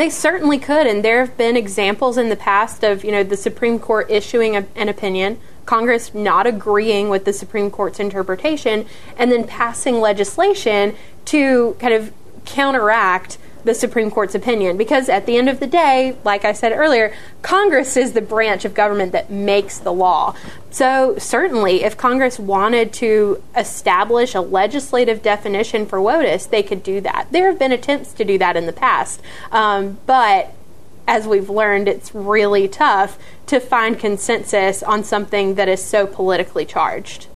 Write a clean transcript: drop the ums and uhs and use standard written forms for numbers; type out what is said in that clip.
They certainly could, and there have been examples in the past of, the Supreme Court issuing an opinion, Congress not agreeing with the Supreme Court's interpretation, and then passing legislation to kind of counteract the Supreme Court's opinion. Because at the end of the day, like I said earlier, Congress is the branch of government that makes the law. So certainly, if Congress wanted to establish a legislative definition for WOTUS, they could do that. There have been attempts to do that in the past, but as we've learned, it's really tough to find consensus on something that is so politically charged.